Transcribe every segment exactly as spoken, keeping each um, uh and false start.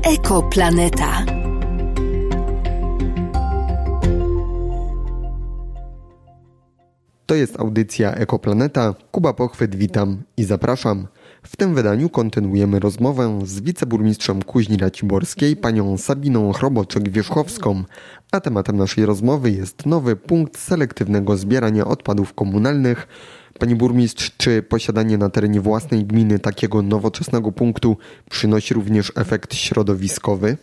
Ekoplaneta. To jest audycja Ekoplaneta. Kuba Pochwyt, witam i zapraszam. W tym wydaniu kontynuujemy rozmowę z wiceburmistrzem Kuźni Raciborskiej, panią Sabiną Chroboczek-Wierzchowską, a tematem naszej rozmowy jest nowy punkt selektywnego zbierania odpadów komunalnych. Pani burmistrz, czy posiadanie na terenie własnej gminy takiego nowoczesnego punktu przynosi również efekt środowiskowy?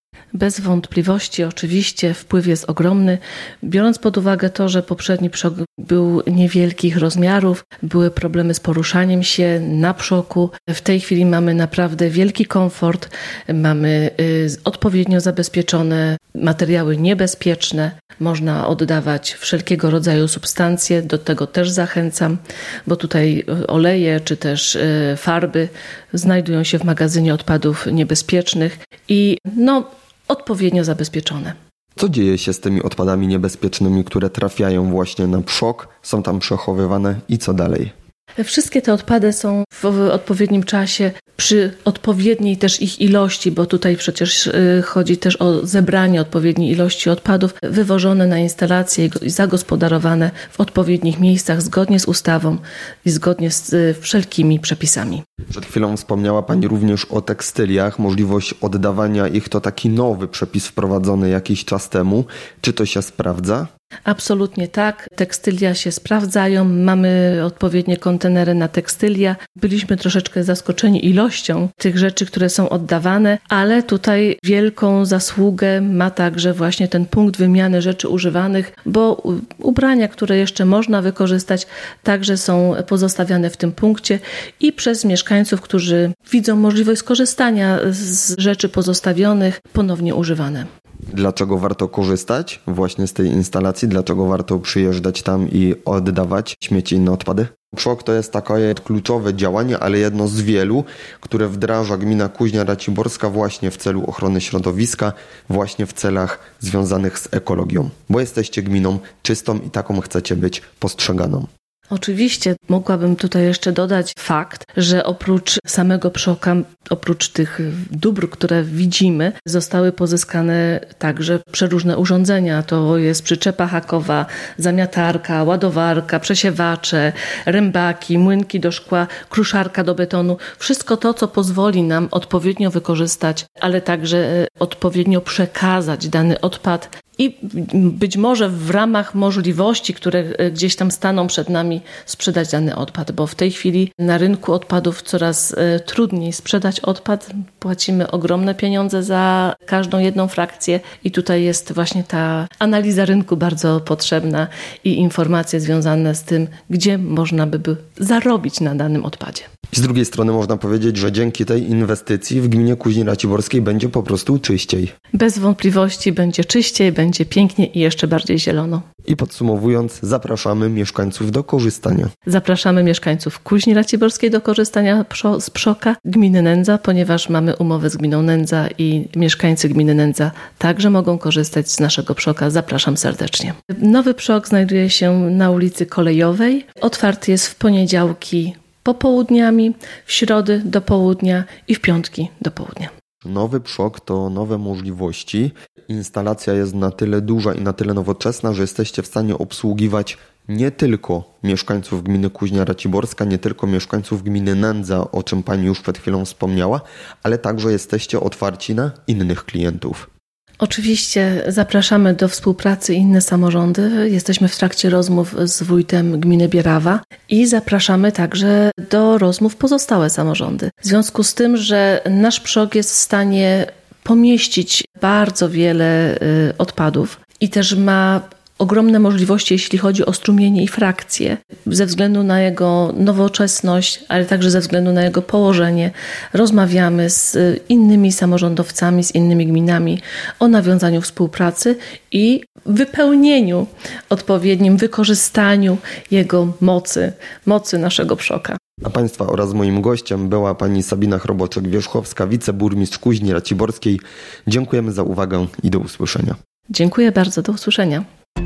Bez wątpliwości, oczywiście wpływ jest ogromny, biorąc pod uwagę to, że poprzedni przok był niewielkich rozmiarów, były problemy z poruszaniem się na przoku. W tej chwili mamy naprawdę wielki komfort, mamy y, odpowiednio zabezpieczone materiały niebezpieczne, można oddawać wszelkiego rodzaju substancje, do tego też zachęcam, bo tutaj oleje czy też y, farby znajdują się w magazynie odpadów niebezpiecznych i no odpowiednio zabezpieczone. Co dzieje się z tymi odpadami niebezpiecznymi, które trafiają właśnie na przok, są tam przechowywane i co dalej? Wszystkie te odpady są w odpowiednim czasie, przy odpowiedniej też ich ilości, bo tutaj przecież chodzi też o zebranie odpowiedniej ilości odpadów, wywożone na instalacje i zagospodarowane w odpowiednich miejscach zgodnie z ustawą i zgodnie z wszelkimi przepisami. Przed chwilą wspomniała Pani również o tekstyliach, możliwość oddawania ich to taki nowy przepis wprowadzony jakiś czas temu. Czy to się sprawdza? Absolutnie tak. Tekstylia się sprawdzają, mamy odpowiednie kontenery na tekstylia. Byliśmy troszeczkę zaskoczeni ilością tych rzeczy, które są oddawane, ale tutaj wielką zasługę ma także właśnie ten punkt wymiany rzeczy używanych, bo ubrania, które jeszcze można wykorzystać, także są pozostawiane w tym punkcie i przez mieszkańców, którzy widzą możliwość skorzystania z rzeczy pozostawionych, ponownie używane. Dlaczego warto korzystać właśnie z tej instalacji? Dlaczego warto przyjeżdżać tam i oddawać śmieci i inne odpady? Przok to jest takie kluczowe działanie, ale jedno z wielu, które wdraża gmina Kuźnia Raciborska właśnie w celu ochrony środowiska, właśnie w celach związanych z ekologią. Bo jesteście gminą czystą i taką chcecie być postrzeganą. Oczywiście mogłabym tutaj jeszcze dodać fakt, że oprócz samego przoka, oprócz tych dóbr, które widzimy, zostały pozyskane także przeróżne urządzenia. To jest przyczepa hakowa, zamiatarka, ładowarka, przesiewacze, rębaki, młynki do szkła, kruszarka do betonu. Wszystko to, co pozwoli nam odpowiednio wykorzystać, ale także odpowiednio przekazać dany odpad i być może w ramach możliwości, które gdzieś tam staną przed nami, sprzedać dany odpad, bo w tej chwili na rynku odpadów coraz trudniej sprzedać odpad. Płacimy ogromne pieniądze za każdą jedną frakcję i tutaj jest właśnie ta analiza rynku bardzo potrzebna i informacje związane z tym, gdzie można by, by zarobić na danym odpadzie. Z drugiej strony można powiedzieć, że dzięki tej inwestycji w gminie Kuźni Raciborskiej będzie po prostu czyściej. Bez wątpliwości będzie czyściej, będzie pięknie i jeszcze bardziej zielono. I podsumowując, zapraszamy mieszkańców do korzystania. Zapraszamy mieszkańców Kuźni Raciborskiej do korzystania z przoka gminy Nędza, ponieważ mamy umowę z gminą Nędza i mieszkańcy gminy Nędza także mogą korzystać z naszego przoka. Zapraszam serdecznie. Nowy przok znajduje się na ulicy Kolejowej. Otwarty jest w poniedziałki popołudniami, w środy do południa i w piątki do południa. Nowy przok to nowe możliwości. Instalacja jest na tyle duża i na tyle nowoczesna, że jesteście w stanie obsługiwać nie tylko mieszkańców gminy Kuźnia Raciborska, nie tylko mieszkańców gminy Nędza, o czym Pani już przed chwilą wspomniała, ale także jesteście otwarci na innych klientów. Oczywiście zapraszamy do współpracy inne samorządy. Jesteśmy w trakcie rozmów z wójtem gminy Bierawa i zapraszamy także do rozmów pozostałe samorządy. W związku z tym, że nasz przok jest w stanie pomieścić bardzo wiele odpadów i też ma ogromne możliwości, jeśli chodzi o strumienie i frakcje, ze względu na jego nowoczesność, ale także ze względu na jego położenie. Rozmawiamy z innymi samorządowcami, z innymi gminami o nawiązaniu współpracy i wypełnieniu, odpowiednim wykorzystaniu jego mocy, mocy naszego przoka. A Państwa oraz moim gościem była Pani Sabina Chroboczek-Wierzchowska, wiceburmistrz Kuźni Raciborskiej. Dziękujemy za uwagę i do usłyszenia. Dziękuję bardzo, do usłyszenia.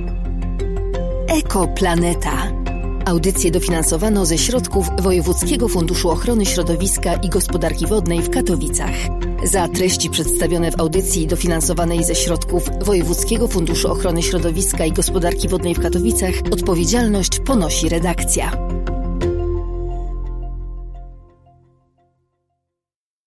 Ekoplaneta. Audycję dofinansowano ze środków Wojewódzkiego Funduszu Ochrony Środowiska i Gospodarki Wodnej w Katowicach. Za treści przedstawione w audycji dofinansowanej ze środków Wojewódzkiego Funduszu Ochrony Środowiska i Gospodarki Wodnej w Katowicach odpowiedzialność ponosi redakcja.